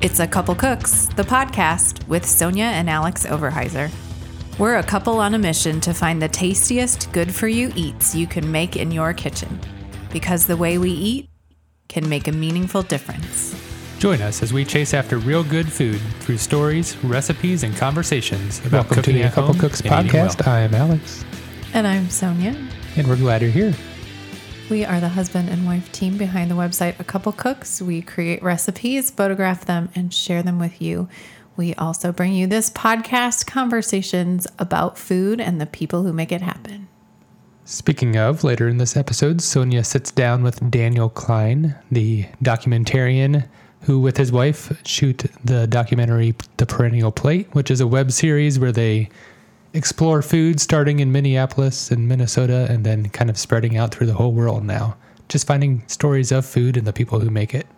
It's A Couple Cooks, the podcast with Sonia and Alex Overheiser. We're a couple on a mission to find the tastiest good-for-you eats you can make in your kitchen. Because the way we eat can make a meaningful difference. Join us as we chase after real good food through stories, recipes, and conversations about Welcome cooking to the at A Couple home Cooks and eating podcast. well. I am Alex, And I'm Sonia. and we're glad you're here. We are the husband and wife team behind the website A Couple Cooks. We create recipes, photograph them, and share them with you. We also bring you this podcast conversations about food and the people who make it happen. Speaking of, later in this episode, Sonia sits down with Daniel Klein, the documentarian who, with his wife, shoot the documentary The Perennial Plate, which is a web series where they explore food starting in Minneapolis and Minnesota and then kind of spreading out through the whole world now. Just finding stories of food and the people who make it.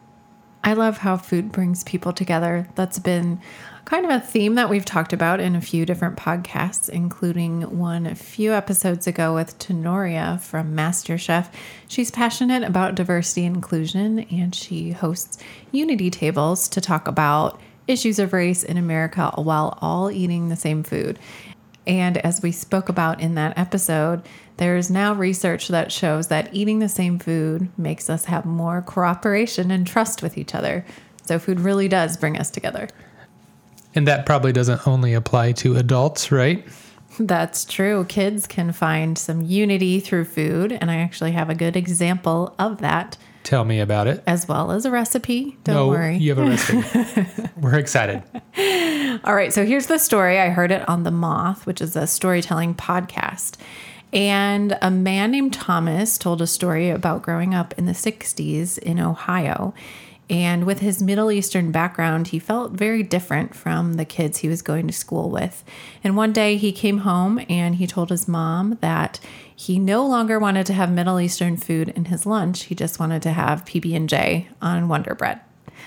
I love how food brings people together. That's been kind of a theme that we've talked about in a few different podcasts, including one a few episodes ago with Tenoria from MasterChef. She's passionate about diversity and inclusion, and she hosts unity tables to talk about issues of race in America while all eating the same food. And as we spoke about in that episode, there is now research that shows that eating the same food makes us have more cooperation and trust with each other. So food really does bring us together. And that probably doesn't only apply to adults, right? That's true. Kids can find some unity through food, and I actually have a good example of that, Tell me about it. as well as a recipe. Don't worry. You have a recipe. We're excited. All right, so here's the story. I heard it on The Moth, which is a storytelling podcast. And a man named Thomas told a story about growing up in the 60s in Ohio. And with his Middle Eastern background, he felt very different from the kids he was going to school with. And one day he came home and he told his mom that he no longer wanted to have Middle Eastern food in his lunch. He just wanted to have PB&J on Wonder Bread.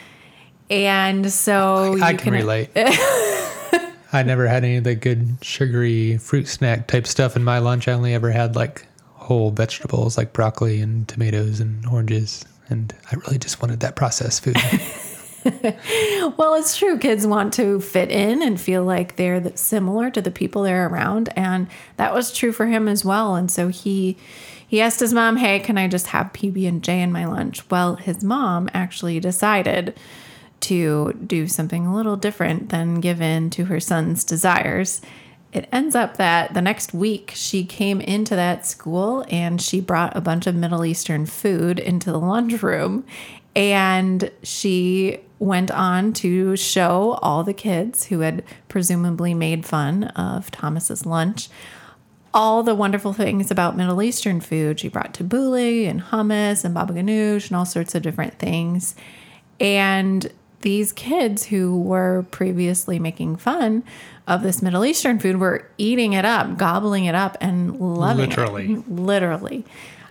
And so I can relate. I never had any of the good sugary fruit snack type stuff in my lunch. I only ever had like whole vegetables like broccoli and tomatoes and oranges. And I really just wanted that processed food. Well, it's true. Kids want to fit in and feel like they're similar to the people they're around. And that was true for him as well. And so he asked his mom, hey, can I just have PB&J in my lunch? Well, his mom actually decided to do something a little different than give in to her son's desires. It ends up that the next week she came into that school and she brought a bunch of Middle Eastern food into the lunchroom, and she went on to show all the kids who had presumably made fun of Thomas's lunch all the wonderful things about Middle Eastern food. She brought tabbouleh and hummus and baba ganoush and all sorts of different things. And these kids who were previously making fun of this Middle Eastern food were eating it up, gobbling it up, and loving it. Literally.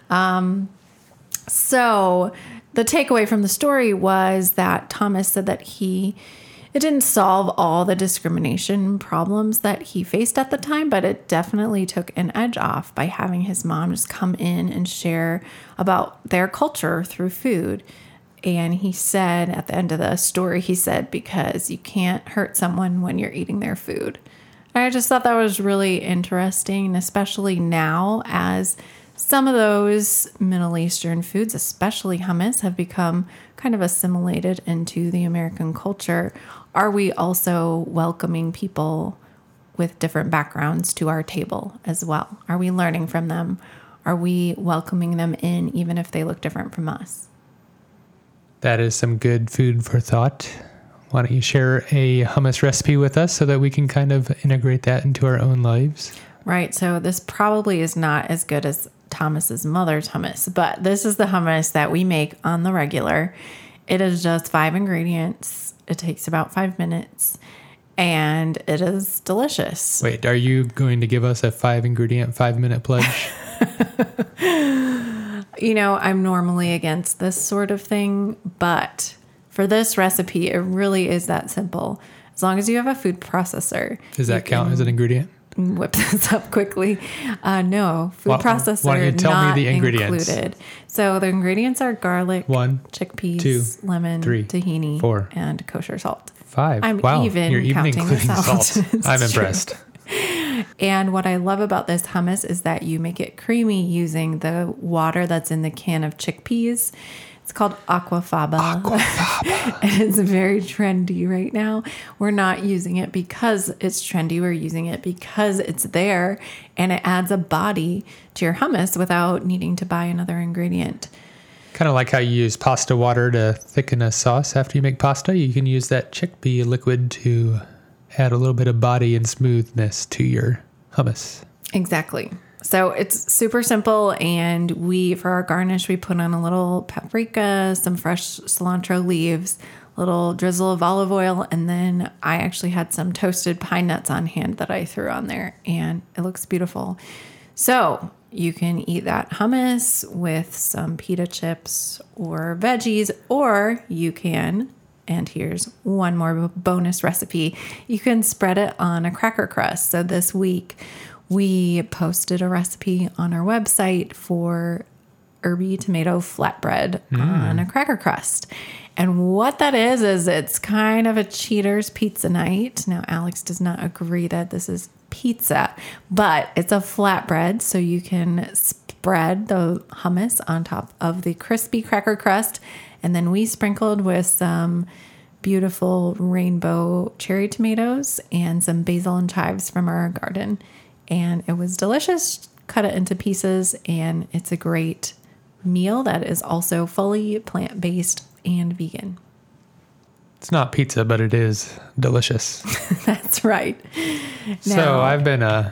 So the takeaway from the story was that Thomas said that it didn't solve all the discrimination problems that he faced at the time, but it definitely took an edge off by having his mom just come in and share about their culture through food. And he said at the end of the story, he said, because you can't hurt someone when you're eating their food. And I just thought that was really interesting, especially now as some of those Middle Eastern foods, especially hummus, have become kind of assimilated into the American culture. Are we also welcoming people with different backgrounds to our table as well? Are we learning from them? Are we welcoming them in even if they look different from us? That is some good food for thought. Why don't you share a hummus recipe with us so that we can kind of integrate that into our own lives? Right. So this probably is not as good as Thomas's mother's hummus, but this is the hummus that we make on the regular. It is just 5 ingredients. It takes about 5 minutes, and it is delicious. Wait, are you going to give us a 5-ingredient, 5-minute pledge? You know, I'm normally against this sort of thing, but for this recipe, it really is that simple. As long as you have a food processor. Does that count as an ingredient? whip this up quickly. No, food processor why don't you tell not me the ingredients? included. So the ingredients are garlic, 1, chickpeas, 2, lemon, 3, tahini, 4, and kosher salt. 5. I'm wow, even you're even counting including the salt. salt. It's I'm true. impressed. And what I love about this hummus is that you make it creamy using the water that's in the can of chickpeas. It's called aquafaba. And it's very trendy right now. We're not using it because it's trendy. We're using it because it's there and it adds a body to your hummus without needing to buy another ingredient. Kind of like how you use pasta water to thicken a sauce after you make pasta. You can use that chickpea liquid to add a little bit of body and smoothness to your hummus. Exactly. So it's super simple, and for our garnish, we put on a little paprika, some fresh cilantro leaves, a little drizzle of olive oil, and then I actually had some toasted pine nuts on hand that I threw on there, and it looks beautiful. So you can eat that hummus with some pita chips or veggies, or you can, and here's one more bonus recipe, you can spread it on a cracker crust. So this week, we posted a recipe on our website for herby tomato flatbread on a cracker crust. And what that is it's kind of a cheater's pizza night. Now, Alex does not agree that this is pizza, but it's a flatbread. So you can spread the hummus on top of the crispy cracker crust. And then we sprinkled with some beautiful rainbow cherry tomatoes and some basil and chives from our garden. And it was delicious. Cut it into pieces, and it's a great meal that is also fully plant-based and vegan. It's not pizza, but it is delicious. That's right. So I've been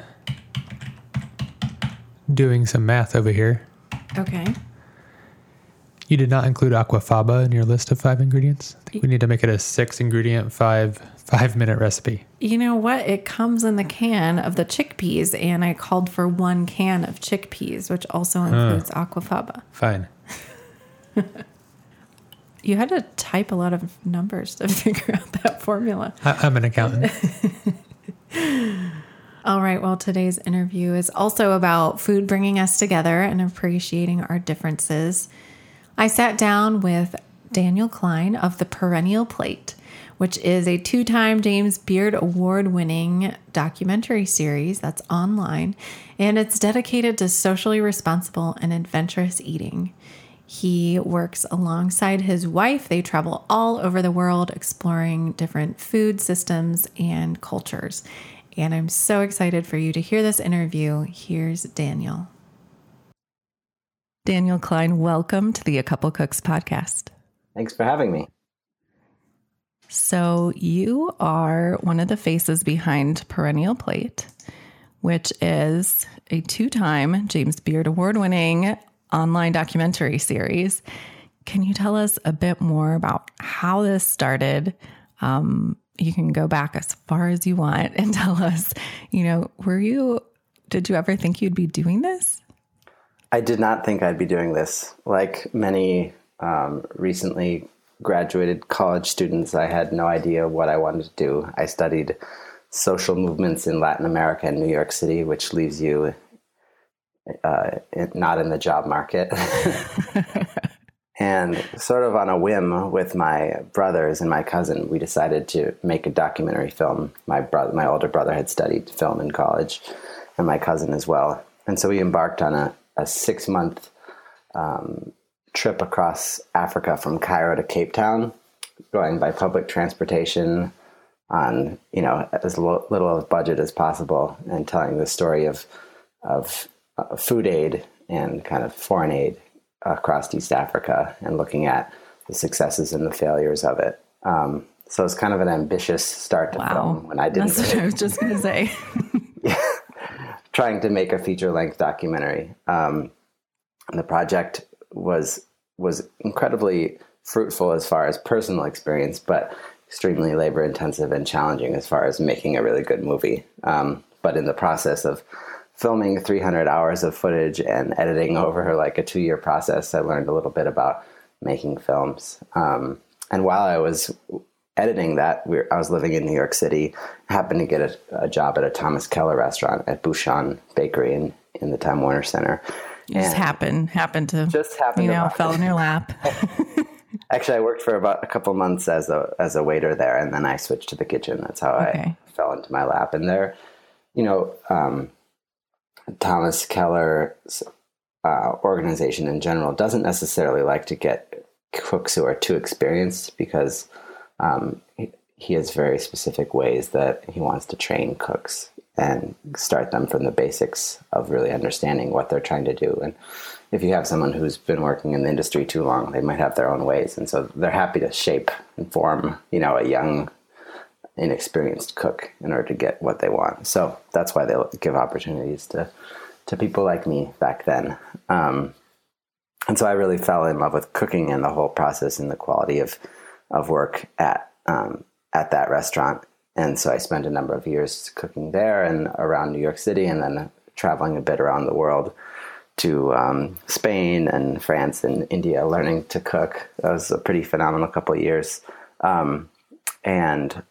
doing some math over here. Okay. You did not include aquafaba in your list of 5 ingredients. I think we need to make it a 6-ingredient, 5-minute recipe. You know what? It comes in the can of the chickpeas, and I called for 1 can of chickpeas, which also includes aquafaba. Fine. You had to type a lot of numbers to figure out that formula. I'm an accountant. All right. Well, today's interview is also about food bringing us together and appreciating our differences. I sat down with Daniel Klein of The Perennial Plate, which is a 2-time James Beard Award-winning documentary series that's online, and it's dedicated to socially responsible and adventurous eating. He works alongside his wife. They travel all over the world exploring different food systems and cultures. And I'm so excited for you to hear this interview. Here's Daniel. Daniel Klein, welcome to the A Couple Cooks podcast. Thanks for having me. So you are one of the faces behind Perennial Plate, which is a 2-time James Beard Award-winning online documentary series. Can you tell us a bit more about how this started? You can go back as far as you want and tell us, did you ever think you'd be doing this? I did not think I'd be doing this. Like many recently graduated college students, I had no idea what I wanted to do. I studied social movements in Latin America and New York City, which leaves you not in the job market. And sort of on a whim with my brothers and my cousin, we decided to make a documentary film. My older brother had studied film in college, and my cousin as well. And so we embarked on a 6-month trip across Africa from Cairo to Cape Town, going by public transportation on, as little of budget as possible, and telling the story of food aid and kind of foreign aid across East Africa, and looking at the successes and the failures of it. So it's kind of an ambitious start to film when I didn't. That's what I was just going to say. Trying to make a feature-length documentary. The project was incredibly fruitful as far as personal experience, but extremely labor-intensive and challenging as far as making a really good movie. But in the process of filming 300 hours of footage and editing over like a 2-year process, I learned a little bit about making films. And while I was editing that, I was living in New York City, happened to get a job at a Thomas Keller restaurant at Bouchon Bakery in the Time Warner Center. Just happened to fell in your lap. Actually, I worked for about a couple months as a waiter there, and then I switched to the kitchen. That's how I fell into my lap. And there, Thomas Keller's organization in general doesn't necessarily like to get cooks who are too experienced, because he has very specific ways that he wants to train cooks and start them from the basics of really understanding what they're trying to do. And if you have someone who's been working in the industry too long, they might have their own ways. And so they're happy to shape and form, a young, inexperienced cook in order to get what they want. So that's why they give opportunities to people like me back then. And so I really fell in love with cooking and the whole process and the quality of work at that restaurant. And so I spent a number of years cooking there and around New York City, and then traveling a bit around the world to Spain and France and India, learning to cook. That was a pretty phenomenal couple of years. And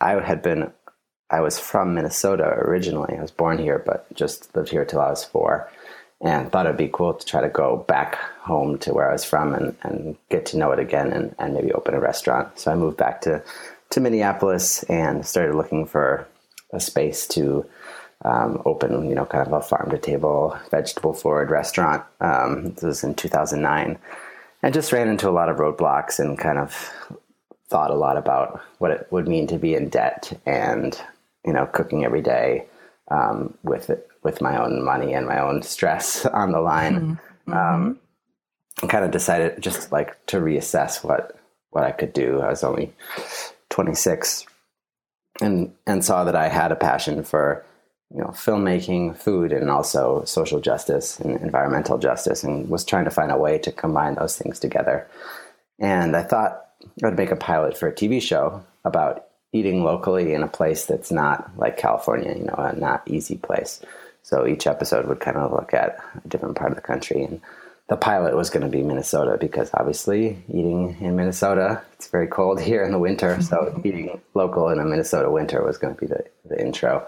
I was from Minnesota originally. I was born here, but just lived here till I was 4, and thought it'd be cool to try to go back home to where I was from and get to know it again and maybe open a restaurant. So I moved back to Minneapolis and started looking for a space to open, kind of a farm to table, vegetable forward restaurant. This was in 2009, and just ran into a lot of roadblocks and kind of thought a lot about what it would mean to be in debt and, cooking every day with my own money and my own stress on the line. Mm-hmm. Kind of decided just like to reassess what I could do. I was only 26 and saw that I had a passion for, filmmaking, food, and also social justice and environmental justice, and was trying to find a way to combine those things together. And I thought I would make a pilot for a TV show about eating locally in a place that's not like California, a not easy place. So each episode would kind of look at a different part of the country. And the pilot was going to be Minnesota, because obviously eating in Minnesota, it's very cold here in the winter. So eating local in a Minnesota winter was going to be the intro.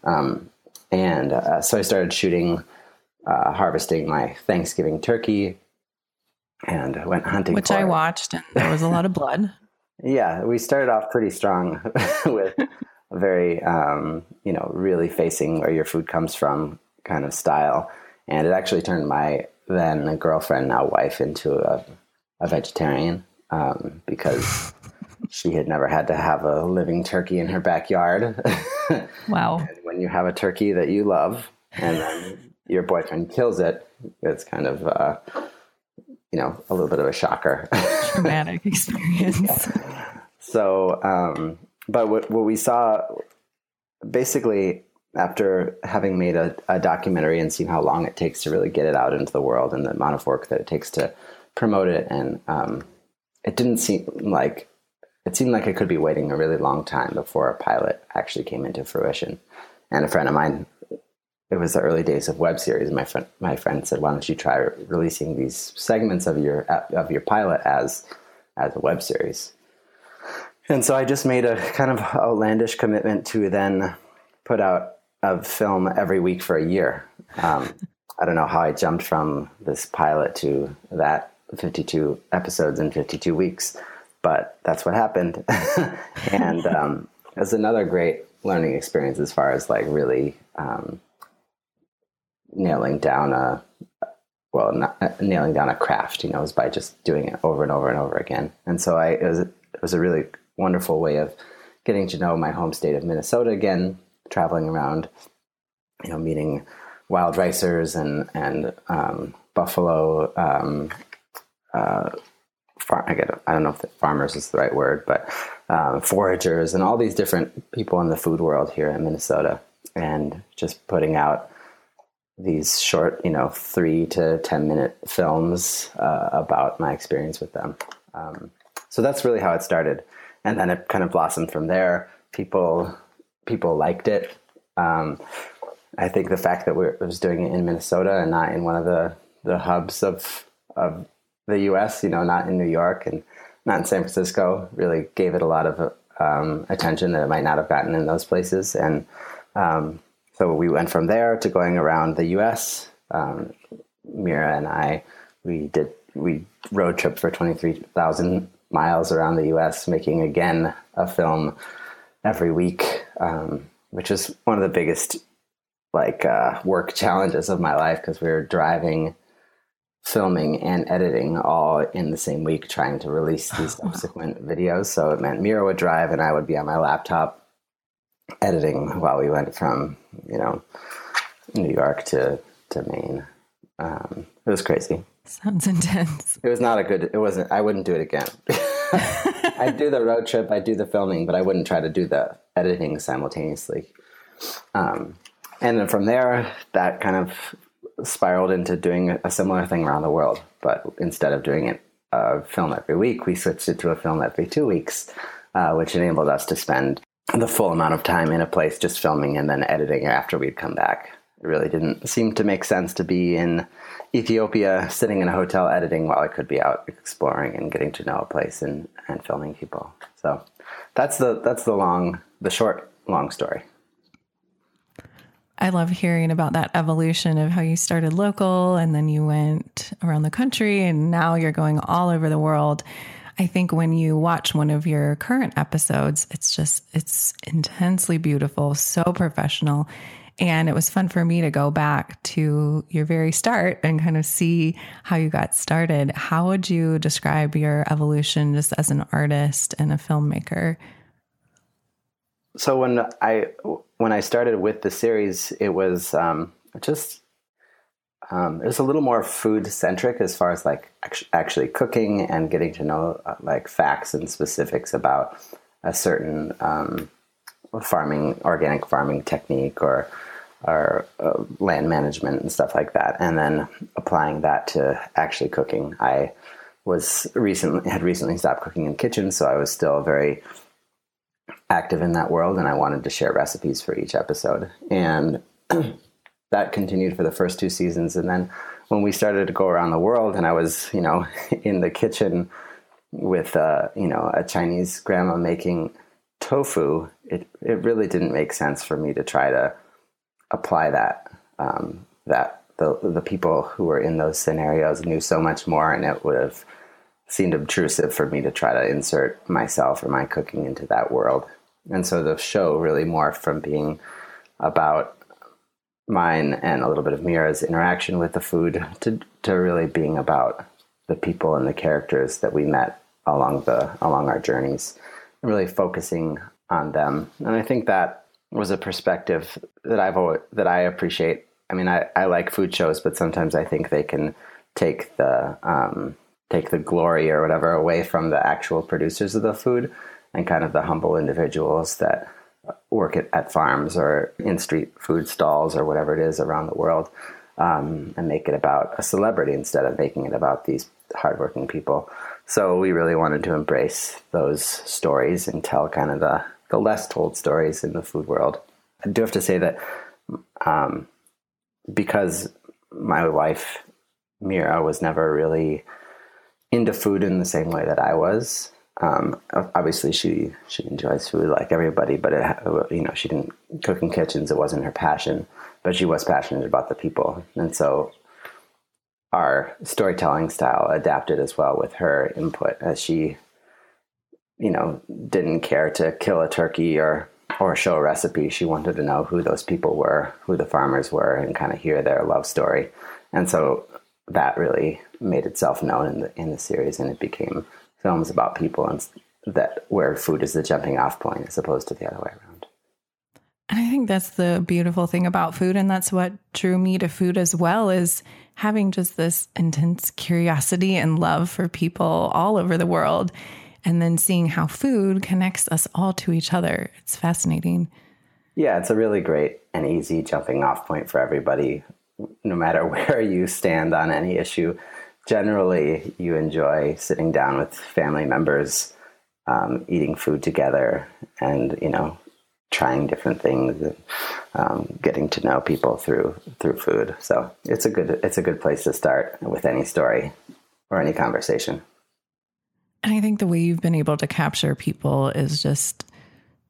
So I started shooting, harvesting my Thanksgiving turkey, and went hunting. Which I watched, and there was a lot of blood. Yeah, we started off pretty strong with a very, really facing where your food comes from kind of style. And it actually turned my then girlfriend, now wife, into a vegetarian, because she had never had to have a living turkey in her backyard. Wow. And when you have a turkey that you love and then your boyfriend kills it, it's kind of, a little bit of a shocker. Traumatic experience. Yeah. So, but what we saw basically, after having made a documentary and seen how long it takes to really get it out into the world and the amount of work that it takes to promote it, and it seemed like it could be waiting a really long time before a pilot actually came into fruition. And a friend of mine, it was the early days of web series. My friend said, "Why don't you try releasing these segments of your pilot as a web series?" And so I just made a kind of outlandish commitment to then put out a film every week for a year. I don't know how I jumped from this pilot to that 52 episodes in 52 weeks, but that's what happened. And it was another great learning experience as far as like really nailing down a craft, was by just doing it over and over and over again. And so it was a really wonderful way of getting to know my home state of Minnesota again, traveling around, meeting wild racers and buffalo, I don't know if farmers is the right word, but foragers and all these different people in the food world here in Minnesota, and just putting out these short, 3 to 10 minute films about my experience with them. So that's really how it started. And then it kind of blossomed from there. People liked it. I think the fact that I was doing it in Minnesota and not in one of the hubs of the U.S., not in New York and not in San Francisco, really gave it a lot of attention that it might not have gotten in those places. And so we went from there to going around the U.S. Mira and I, we road tripped for 23,000 miles around the U.S., making again a film every week, which is one of the biggest work challenges of my life, because we were driving, filming, and editing all in the same week, trying to release these subsequent videos. So it meant Mira would drive and I would be on my laptop editing while we went from, New York to Maine. It was crazy. Sounds intense. I wouldn't do it again. I'd do the road trip, I'd do the filming, but I wouldn't try to do the editing simultaneously. And then from there, that kind of spiraled into doing a similar thing around the world. But instead of doing it a film every week, we switched it to a film every 2 weeks, which enabled us to spend the full amount of time in a place just filming and then editing after we'd come back. It really didn't seem to make sense to be in Ethiopia sitting in a hotel editing while I could be out exploring and getting to know a place and filming people. So that's the short, long story. I love hearing about that evolution of how you started local and then you went around the country and now you're going all over the world. I think when you watch one of your current episodes, it's intensely beautiful, so professional. And it was fun for me to go back to your very start and kind of see how you got started. How would you describe your evolution just as an artist and a filmmaker? So when I started with the series, it was it was a little more food centric as far as actually cooking and getting to know facts and specifics about a certain organic farming technique or land management and stuff like that, and then applying that to actually cooking. I had recently stopped cooking in kitchens, so I was still very active in that world, and I wanted to share recipes for each episode. And that continued for the first 2 seasons. And then when we started to go around the world and I was, in the kitchen with, a Chinese grandma making tofu, it really didn't make sense for me to try to apply that, the people who were in those scenarios knew so much more, and it would have seemed obtrusive for me to try to insert myself or my cooking into that world. And so the show really morphed from being about mine and a little bit of Mira's interaction with the food to really being about the people and the characters that we met along our journeys, and really focusing on them. And I think that was a perspective that I appreciate. I mean, I like food shows, but sometimes I think they can take the glory or whatever away from the actual producers of the food and kind of the humble individuals that work at farms or in street food stalls or whatever it is around the world, and make it about a celebrity instead of making it about these hardworking people. So we really wanted to embrace those stories and tell kind of the less told stories in the food world. I do have to say that because my wife, Mira, was never really into food in the same way that I was. Obviously she enjoys food like everybody, but she didn't cook in kitchens. It wasn't her passion, but she was passionate about the people. And so our storytelling style adapted as well with her input, as she, didn't care to kill a turkey or show a recipe. She wanted to know who those people were, who the farmers were, and kind of hear their love story. And so that really made itself known in the series, and it became films about people, and where food is the jumping off point as opposed to the other way around. And I think that's the beautiful thing about food, and that's what drew me to food as well, is having just this intense curiosity and love for people all over the world, and then seeing how food connects us all to each other. It's fascinating. Yeah, it's a really great and easy jumping off point for everybody, no matter where you stand on any issue. Generally, you enjoy sitting down with family members, eating food together, and trying different things, and getting to know people through food. So it's a good place to start with any story or any conversation. And I think the way you've been able to capture people is just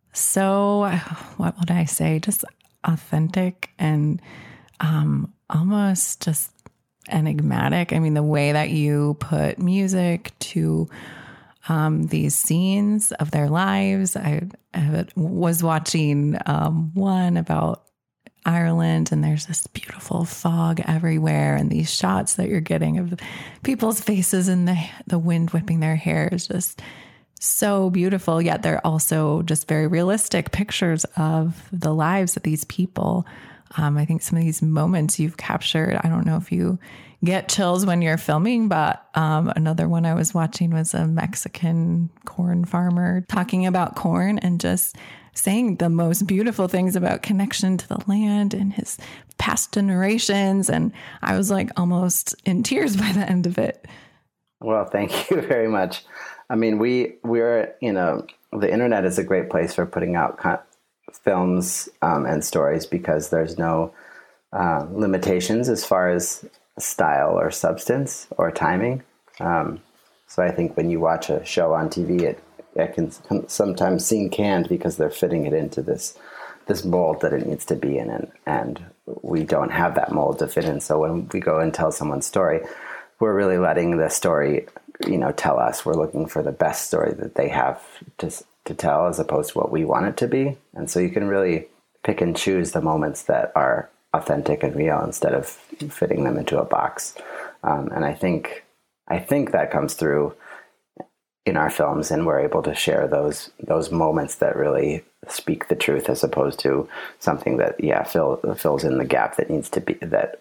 So, what would I say? Just authentic and almost just enigmatic. I mean, the way that you put music to these scenes of their lives. I was watching one about Ireland, and there's this beautiful fog everywhere, and these shots that you're getting of people's faces and the wind whipping their hair is just so beautiful. Yet they're also just very realistic pictures of the lives of these people. I think some of these moments you've captured, I don't know if you get chills when you're filming, but another one I was watching was a Mexican corn farmer talking about corn and just saying the most beautiful things about connection to the land and his past generations. And I was like almost in tears by the end of it. Well, thank you very much. I mean, we're, the internet is a great place for putting out films and stories because there's no limitations as far as style or substance or timing. So I think when you watch a show on TV, it can sometimes seem canned because they're fitting it into this mold that it needs to be in, and we don't have that mold to fit in. So when we go and tell someone's story, we're really letting the story, tell us. We're looking for the best story that they have to tell as opposed to what we want it to be. And so you can really pick and choose the moments that are authentic and real instead of fitting them into a box. And I think that comes through in our films, and we're able to share those moments that really speak the truth as opposed to something that fills in the gap that needs to be there,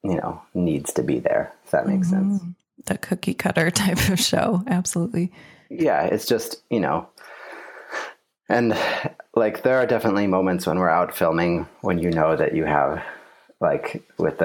if that makes sense. The cookie cutter type of show. Absolutely. Yeah, it's just, and like there are definitely moments when we're out filming when that you have, like with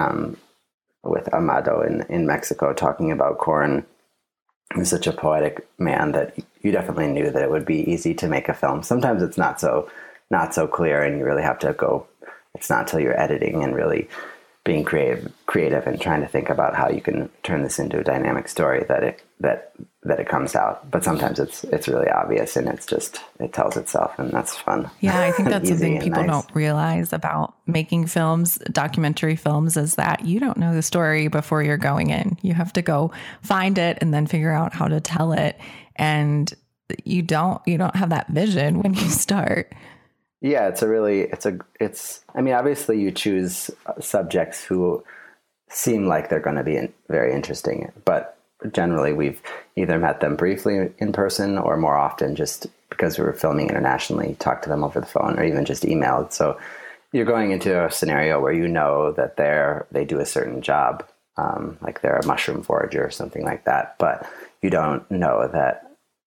Amado in Mexico talking about corn. He's such a poetic man that you definitely knew that it would be easy to make a film. Sometimes it's not so clear, and you really have to go. It's not until you're editing and really being creative and trying to think about how you can turn this into a dynamic story that it comes out. But sometimes it's really obvious, and it tells itself, and that's fun. Yeah, I think that's something people don't realize about making films, documentary films, is that you don't know the story before you're going in. You have to go find it and then figure out how to tell it. And you don't have that vision when you start. Yeah, obviously you choose subjects who seem like they're going to be very interesting, but generally we've either met them briefly in person or more often just because we were filming internationally, talked to them over the phone or even just emailed. So you're going into a scenario where that they do a certain job, like they're a mushroom forager or something like that, but you don't know that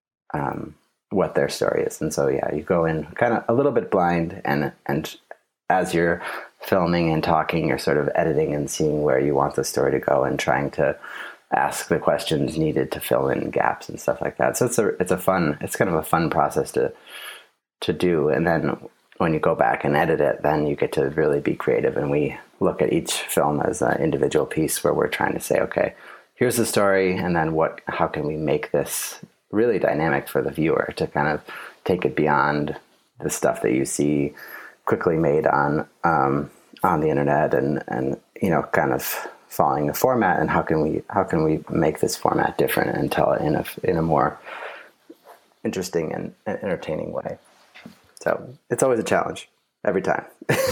what their story is. And so, you go in kind of a little bit blind, and as you're filming and talking, you're sort of editing and seeing where you want the story to go and trying to ask the questions needed to fill in gaps and stuff like that. So it's kind of a fun process to do. And then when you go back and edit it, then you get to really be creative. And we look at each film as an individual piece where we're trying to say, okay, here's the story. And then how can we make this really dynamic for the viewer to kind of take it beyond the stuff that you see quickly made on the internet and kind of following the format, and how can we make this format different and tell it in a more interesting and entertaining way. So it's always a challenge every time.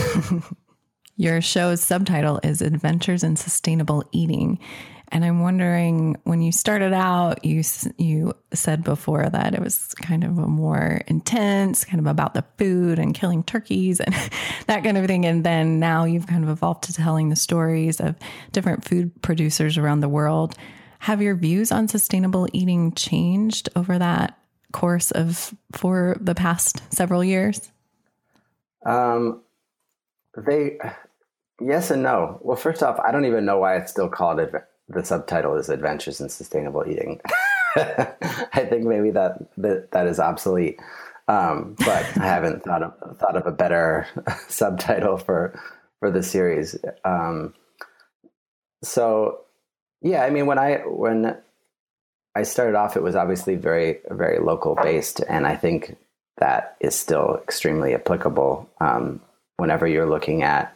Your show's subtitle is Adventures in Sustainable Eating. And I'm wondering, when you started out, you said before that it was kind of a more intense, kind of about the food and killing turkeys and that kind of thing. And then now you've kind of evolved to telling the stories of different food producers around the world. Have your views on sustainable eating changed over that course for the past several years? Yes and no. Well, first off, I don't even know why it's still called the subtitle is Adventures in Sustainable Eating. I think maybe that is obsolete. But I haven't thought of a better subtitle for the series. So yeah, I mean, when I started off, it was obviously very, very local based. And I think that is still extremely applicable whenever you're looking at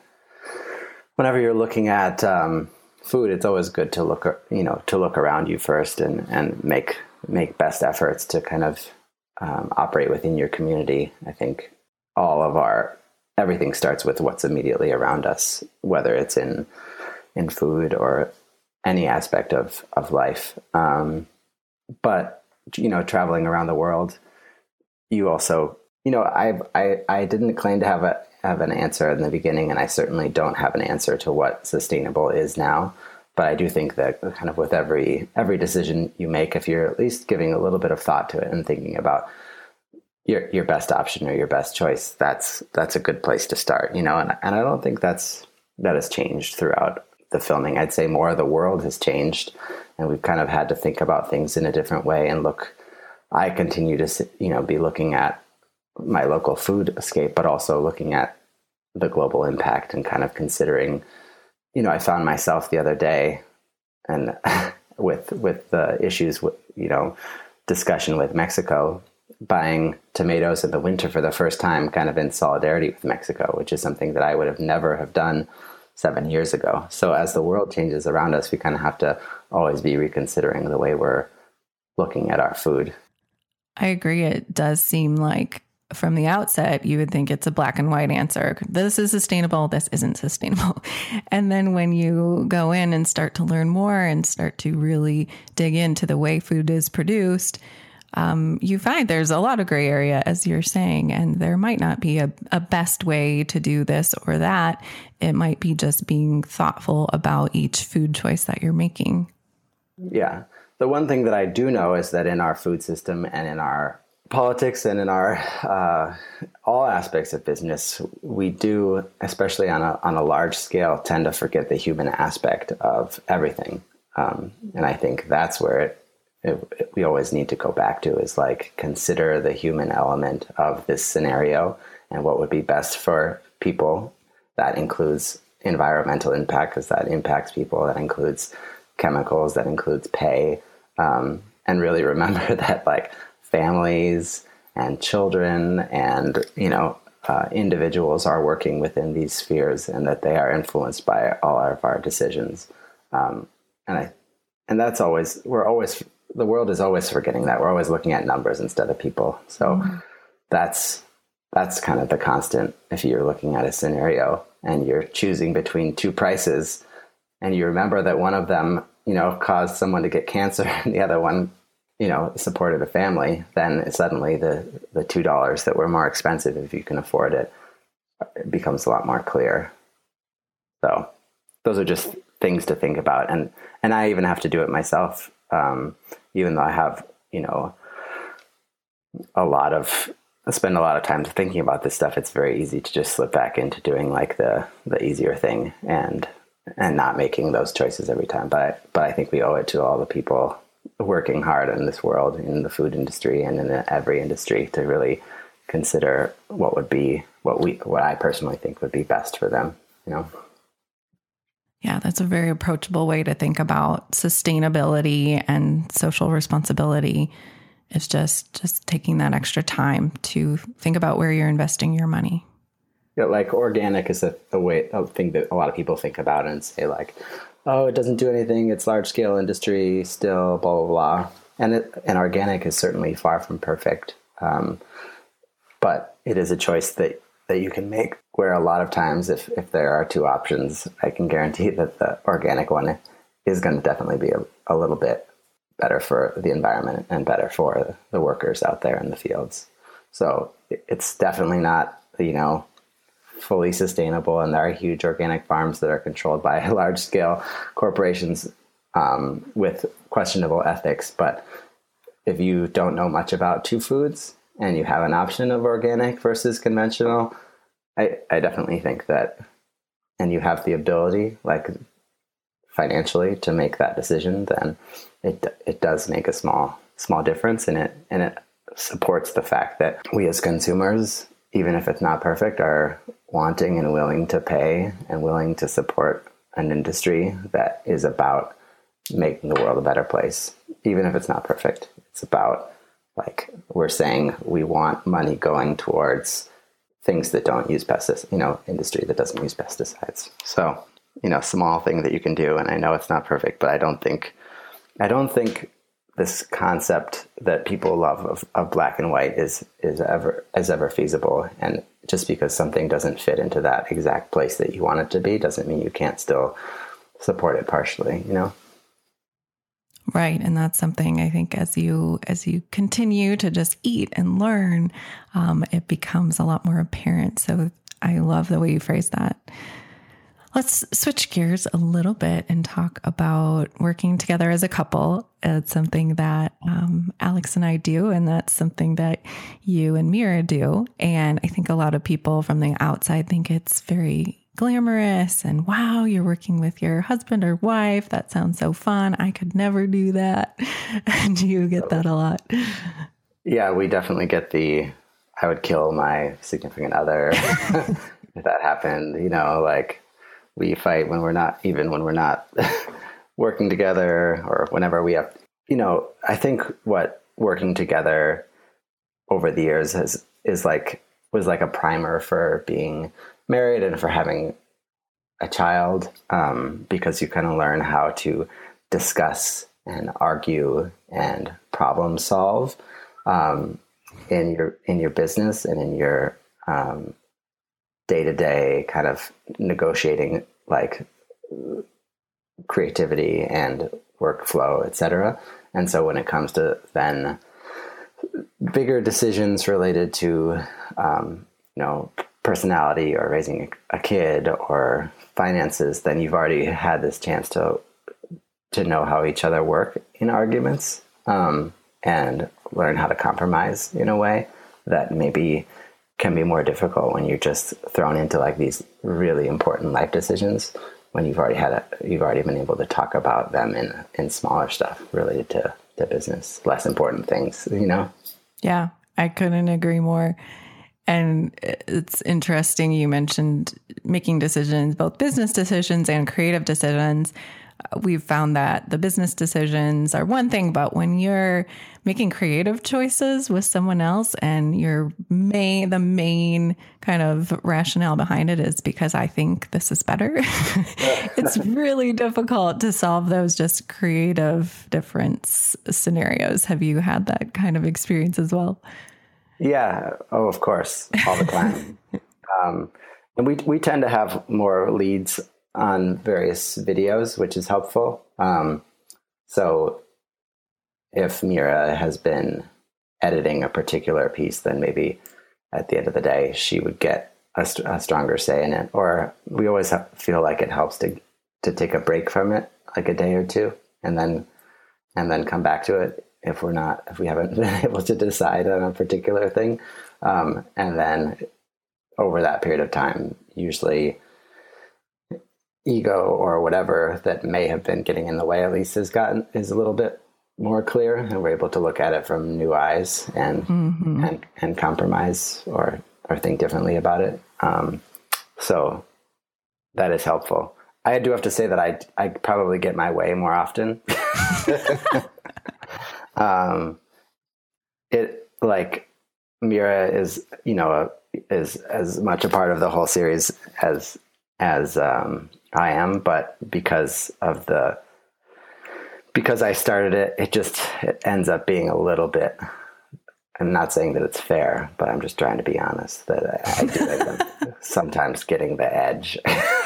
food. It's always good to look around you first and make best efforts to kind of operate within your community. I think everything starts with what's immediately around us, whether it's in food or any aspect of life. But traveling around the world, you also, I didn't claim to have an answer in the beginning, and I certainly don't have an answer to what sustainable is now. But I do think that kind of with every decision you make, if you're at least giving a little bit of thought to it and thinking about your best option or your best choice, that's a good place to start, and I don't think that has changed throughout the filming. I'd say more of the world has changed, and we've kind of had to think about things in a different way. And I continue to, be looking at my local food escape, but also looking at the global impact and kind of considering, I found myself the other day and with the issues with, discussion with Mexico, buying tomatoes in the winter for the first time, kind of in solidarity with Mexico, which is something that I would have never have done 7 years ago. So as the world changes around us, we kind of have to always be reconsidering the way we're looking at our food. I agree. It does seem like from the outset, you would think it's a black and white answer. This is sustainable. This isn't sustainable. And then when you go in and start to learn more and start to really dig into the way food is produced, you find there's a lot of gray area, as you're saying, and there might not be a best way to do this or that. It might be just being thoughtful about each food choice that you're making. Yeah. The one thing that I do know is that in our food system and in our politics and in our all aspects of business, we do, especially on a large scale, tend to forget the human aspect of everything. And I think that's where we always need to go back to, is like, consider the human element of this scenario and what would be best for people. That includes environmental impact, because that impacts people. That includes chemicals, that includes pay. And really remember that, like, families and children and, individuals are working within these spheres, and that they are influenced by all of our decisions. And that's always, the world is always forgetting that. We're always looking at numbers instead of people. So that's kind of the constant. If you're looking at a scenario and you're choosing between two prices, and you remember that one of them, caused someone to get cancer and the other one, supported a family, then suddenly the $2 that were more expensive, if you can afford it, becomes a lot more clear. So those are just things to think about. And I even have to do it myself. Even though I have, I spend a lot of time thinking about this stuff, it's very easy to just slip back into doing like the easier thing and not making those choices every time. But I think we owe it to all the people working hard in this world, in the food industry and in every industry, to really consider what I personally think would be best for them, Yeah, that's a very approachable way to think about sustainability and social responsibility. It's just taking that extra time to think about where you're investing your money. Yeah, like organic is a thing that a lot of people think about and say, like, oh, it doesn't do anything. It's large scale industry still, blah, blah, blah. And organic is certainly far from perfect. But it is a choice that you can make, where a lot of times if there are two options, I can guarantee that the organic one is going to definitely be a little bit better for the environment and better for the workers out there in the fields. So it's definitely not, fully sustainable. And there are huge organic farms that are controlled by large scale corporations with questionable ethics. But if you don't know much about two foods and you have an option of organic versus conventional, I definitely think that, and you have the ability, like financially, to make that decision, then it does make a small difference, and it supports the fact that we as consumers, even if it's not perfect, are wanting and willing to pay and willing to support an industry that is about making the world a better place, even if it's not perfect. It's about Like we're saying we want money going towards things that don't use pesticides, industry that doesn't use pesticides. So, small thing that you can do. And I know it's not perfect, but I don't think this concept that people love of black and white is ever feasible. And just because something doesn't fit into that exact place that you want it to be doesn't mean you can't still support it partially, Right. And that's something I think as you continue to just eat and learn, it becomes a lot more apparent. So I love the way you phrase that. Let's switch gears a little bit and talk about working together as a couple. It's something that Alex and I do, and that's something that you and Mira do. And I think a lot of people from the outside think it's very glamorous and wow, you're working with your husband or wife. That sounds so fun. I could never do that. Do you get that a lot? Yeah, we definitely get I would kill my significant other if that happened, like we fight when we're not working together or whenever we have, I think what working together over the years was like a primer for being married and for having a child, because you kind of learn how to discuss and argue and problem solve in your business and in your day-to-day kind of negotiating, like creativity and workflow, etc. And so when it comes to then bigger decisions related to personality or raising a kid or finances, then you've already had this chance to know how each other work in arguments, and learn how to compromise in a way that maybe can be more difficult when you're just thrown into like these really important life decisions when you've already been able to talk about them in smaller stuff related to business, less important things, Yeah, I couldn't agree more. And it's interesting. You mentioned making decisions, both business decisions and creative decisions. We've found that the business decisions are one thing, but when you're making creative choices with someone else and the main kind of rationale behind it is because I think this is better, it's really difficult to solve those just creative difference scenarios. Have you had that kind of experience as well? Yeah. Oh, of course. All the time. And we tend to have more leads on various videos, which is helpful. So if Mira has been editing a particular piece, then maybe at the end of the day, she would get a stronger say in it. Or we always feel like it helps to take a break from it, like a day or two, and then come back to it if we haven't been able to decide on a particular thing. And then over that period of time, usually ego or whatever that may have been getting in the way at least is a little bit more clear, and we're able to look at it from new eyes and compromise or think differently about it. So that is helpful. I do have to say that I probably get my way more often. It like Mira is as much a part of the whole series as I am, but because I started it, it ends up being a little bit. I'm not saying that it's fair, but I'm just trying to be honest that I do end up sometimes getting the edge.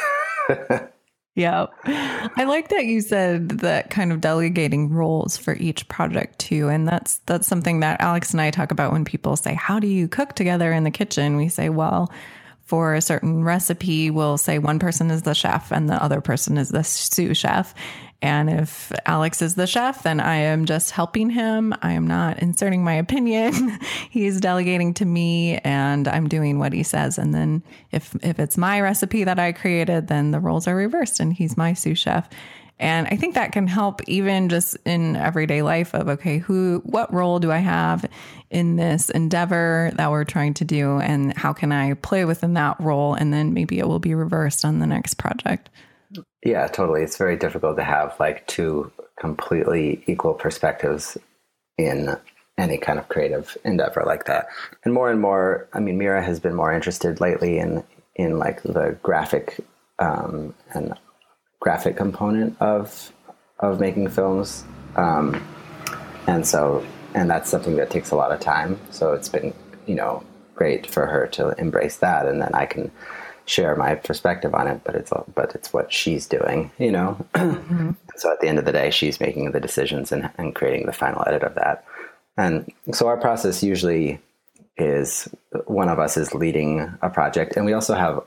Yeah. I like that you said that kind of delegating roles for each project too. And that's something that Alex and I talk about when people say, how do you cook together in the kitchen? We say, well, for a certain recipe, we'll say one person is the chef and the other person is the sous chef. And if Alex is the chef, then I am just helping him. I am not inserting my opinion. He's delegating to me and I'm doing what he says. And then if it's my recipe that I created, then the roles are reversed and he's my sous chef. And I think that can help even just in everyday life of, okay, what role do I have in this endeavor that we're trying to do? And how can I play within that role? And then maybe it will be reversed on the next project. Yeah, totally. It's very difficult to have like two completely equal perspectives in any kind of creative endeavor like that. And more, I mean, Mira has been more interested lately in like the graphic and graphic component of making films. And that's something that takes a lot of time. So it's been, great for her to embrace that. And then I can share my perspective on it, but it's what she's doing, Mm-hmm. So at the end of the day, she's making the decisions and creating the final edit of that. And so our process usually is one of us is leading a project. And we also have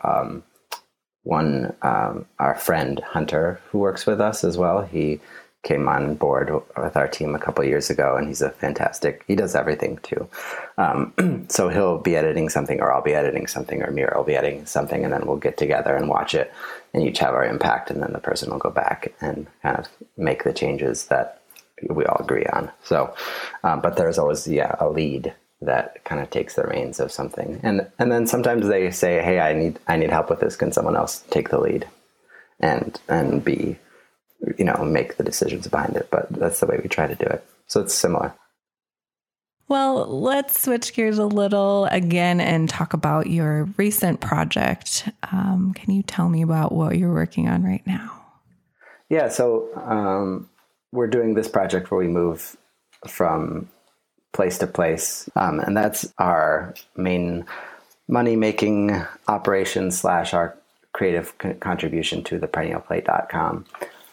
our friend Hunter, who works with us as well. He came on board with our team a couple of years ago, and he does everything too. So he'll be editing something, or I'll be editing something, or Mira will be editing something, and then we'll get together and watch it and each have our impact. And then the person will go back and kind of make the changes that we all agree on. So, but there's always, a lead that kind of takes the reins of something. And then sometimes they say, hey, I need help with this. Can someone else take the lead and be, make the decisions behind it? But that's the way we try to do it. So it's similar. Well, let's switch gears a little again and talk about your recent project. Can you tell me about what you're working on right now? Yeah. So, we're doing this project where we move from place to place. And that's our main money-making operation / our creative contribution to theperennialplate.com.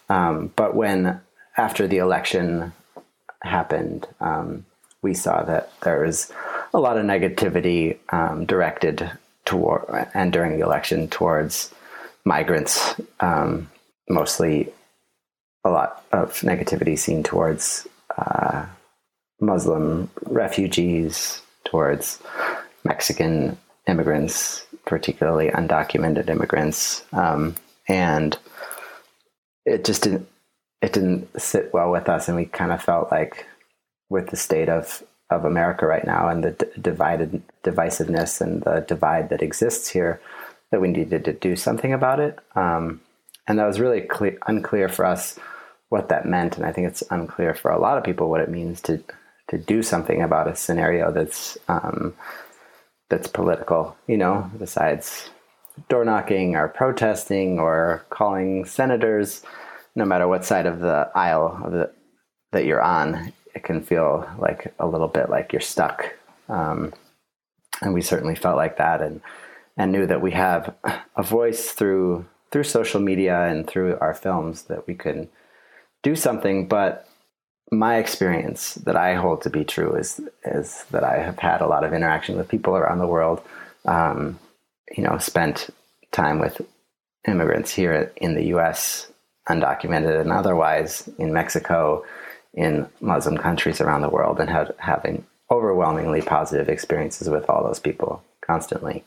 But after the election happened, we saw that there was a lot of negativity directed toward, and during the election, towards migrants, mostly a lot of negativity seen towards Muslim refugees, towards Mexican immigrants, particularly undocumented immigrants. And it just didn't sit well with us. And we kind of felt like, with the state of America right now and the divisiveness and the divide that exists here, that we needed to do something about it. And that was really unclear for us what that meant. And I think it's unclear for a lot of people what it means to do something about a scenario that's political, besides door knocking or protesting or calling senators. No matter what side of the aisle that you're on, it can feel like a little bit like you're stuck. And we certainly felt like that, and knew that we have a voice through social media and through our films that we could do something. But my experience that I hold to be true is that I have had a lot of interaction with people around the world, spent time with immigrants here in the U.S., undocumented and otherwise, in Mexico, in Muslim countries around the world, and having overwhelmingly positive experiences with all those people constantly.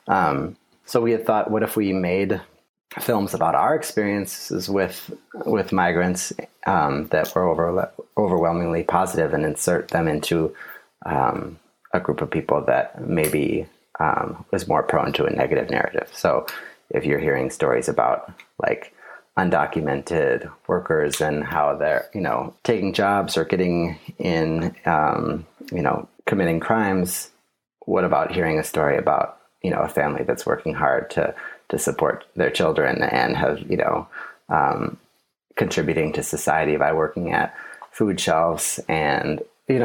So we had thought, what if we made films about our experiences with migrants that were overwhelmingly positive, and insert them into a group of people that maybe was more prone to a negative narrative. So if you're hearing stories about like undocumented workers and how they're, taking jobs or getting in, committing crimes, what about hearing a story about, a family that's working hard to support their children and have, contributing to society by working at food shelves? And,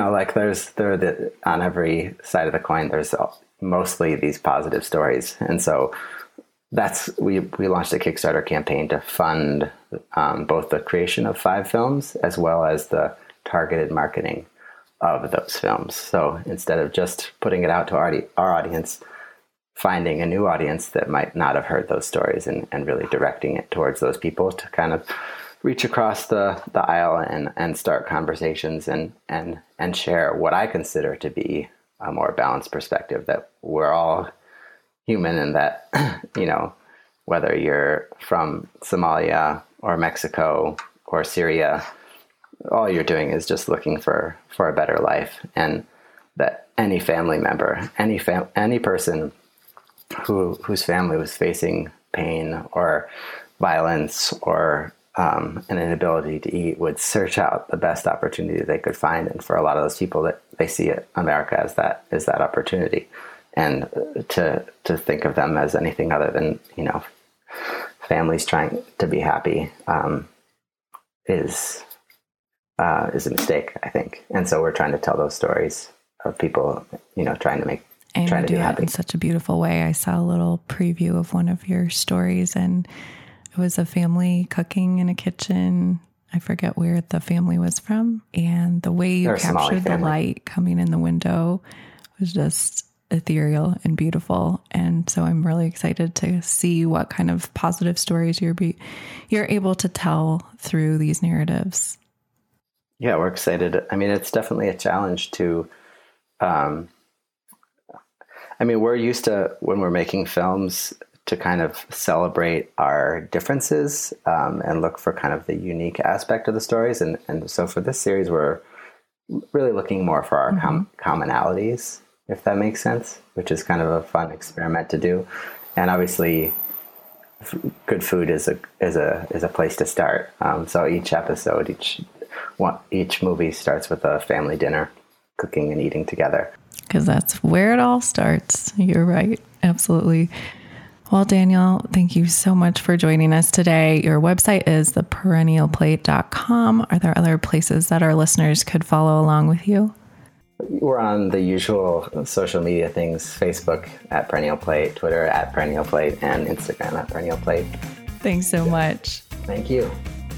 on every side of the coin, there's mostly these positive stories. And so we launched a Kickstarter campaign to fund both the creation of 5 films as well as the targeted marketing of those films. So instead of just putting it out to our audience, finding a new audience that might not have heard those stories and really directing it towards those people to kind of reach across the aisle and start conversations and share what I consider to be a more balanced perspective, that we're all human, and that, whether you're from Somalia or Mexico or Syria, all you're doing is just looking for a better life. And that any family member, any person whose family was facing pain or violence or and an ability to eat would search out the best opportunity they could find. And for a lot of those people, that they see America as that opportunity, and to think of them as anything other than, families trying to be happy is a mistake, I think. And so we're trying to tell those stories of people, trying to be happy in such a beautiful way. I saw a little preview of one of your stories, and it was a family cooking in a kitchen. I forget where the family was from. And the way you captured the light coming in the window was just ethereal and beautiful. And so I'm really excited to see what kind of positive stories you're able to tell through these narratives. Yeah, we're excited. I mean, it's definitely a challenge to, we're used to, when we're making films, to kind of celebrate our differences and look for kind of the unique aspect of the stories. And so for this series, we're really looking more for our commonalities, if that makes sense, which is kind of a fun experiment to do. And obviously, good food is a place to start. So each episode, each movie starts with a family dinner, cooking and eating together. Because that's where it all starts. You're right. Absolutely. Well, Daniel, thank you so much for joining us today. Your website is theperennialplate.com. Are there other places that our listeners could follow along with you? We're on the usual social media things: Facebook at Perennial Plate, Twitter at Perennial Plate, and Instagram at Perennial Plate. Thanks so much. Thank you.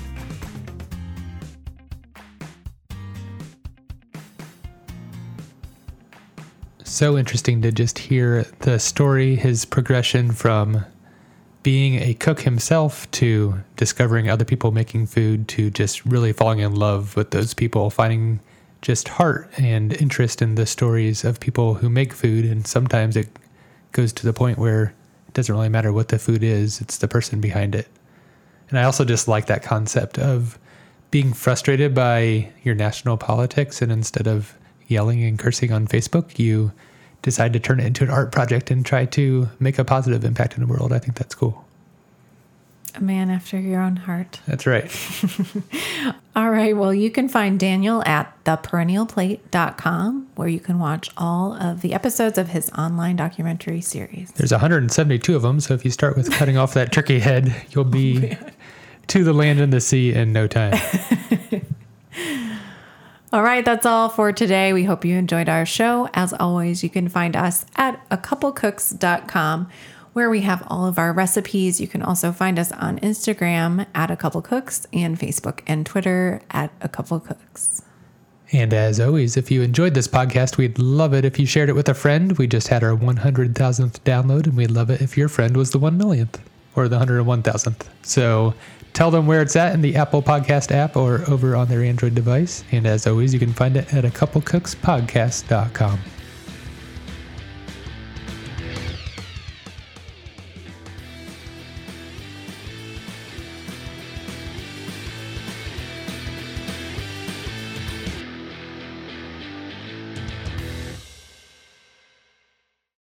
So interesting to just hear the story, his progression from being a cook himself to discovering other people making food to just really falling in love with those people, finding just heart and interest in the stories of people who make food. And sometimes it goes to the point where it doesn't really matter what the food is, it's the person behind it. And I also just like that concept of being frustrated by your national politics, and instead of yelling and cursing on Facebook, you decide to turn it into an art project and try to make a positive impact in the world. I think that's cool. A man after your own heart. That's right. All right. Well, you can find Daniel at theperennialplate.com, where you can watch all of the episodes of his online documentary series. There's 172 of them. So if you start with cutting off that turkey head, you'll be to the land and the sea in no time. All right, that's all for today. We hope you enjoyed our show. As always, you can find us at acouplecooks.com, where we have all of our recipes. You can also find us on Instagram at acouplecooks and Facebook and Twitter at acouplecooks. And as always, if you enjoyed this podcast, we'd love it if you shared it with a friend. We just had our 100,000th download, and we'd love it if your friend was the 1 millionth or the 101,000th. So tell them where it's at in the Apple Podcast app or over on their Android device. And as always, you can find it at acouplecookspodcast.com.